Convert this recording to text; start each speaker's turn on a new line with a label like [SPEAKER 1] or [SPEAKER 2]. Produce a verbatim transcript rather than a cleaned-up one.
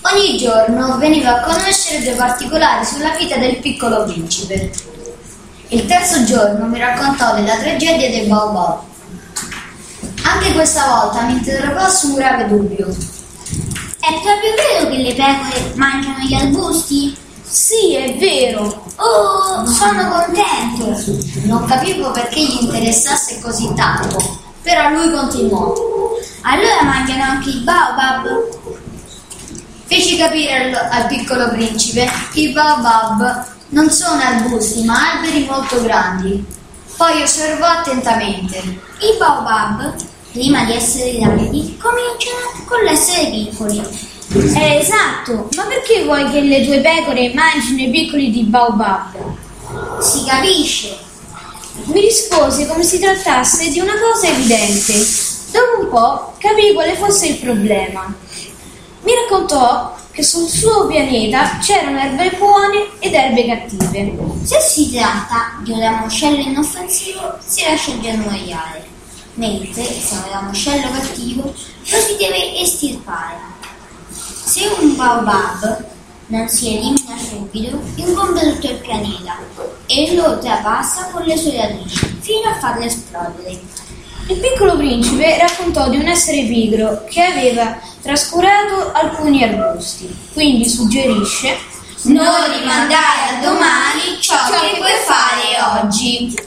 [SPEAKER 1] Ogni giorno veniva a conoscere dei particolari sulla vita del piccolo principe. Il terzo giorno mi raccontò della tragedia dei baobab. Anche questa volta mi interrogò su un grave dubbio.
[SPEAKER 2] È proprio vero che le pecore mangiano gli arbusti?
[SPEAKER 1] Sì, è vero.
[SPEAKER 2] Oh, sono contento.
[SPEAKER 1] Non capivo perché gli interessasse così tanto, però lui continuò.
[SPEAKER 2] Allora mangiano anche i baobab?
[SPEAKER 1] Feci capire al, al piccolo principe che i baobab non sono arbusti, ma alberi molto grandi. Poi osservò attentamente.
[SPEAKER 2] I baobab, prima di essere grandi, cominciano con l'essere piccoli.
[SPEAKER 3] È esatto, ma perché vuoi che le tue pecore mangino i piccoli di baobab?
[SPEAKER 2] Si capisce.
[SPEAKER 3] Mi rispose come si trattasse di una cosa evidente. Dopo un po' capì quale fosse il problema. Mi raccontò che sul suo pianeta c'erano erbe buone ed erbe cattive.
[SPEAKER 2] Se si tratta di un ramoscello inoffensivo, si lascia germogliare, mentre se è un ramoscello cattivo, lo si deve estirpare. Se un baobab non si elimina subito, incombe tutto il pianeta e lo trapassa con le sue radici fino a farlo esplodere.
[SPEAKER 3] Il piccolo principe raccontò di un essere pigro che aveva trascurato alcuni arbusti, quindi suggerisce:
[SPEAKER 2] non rimandare a domani ciò che puoi fare oggi.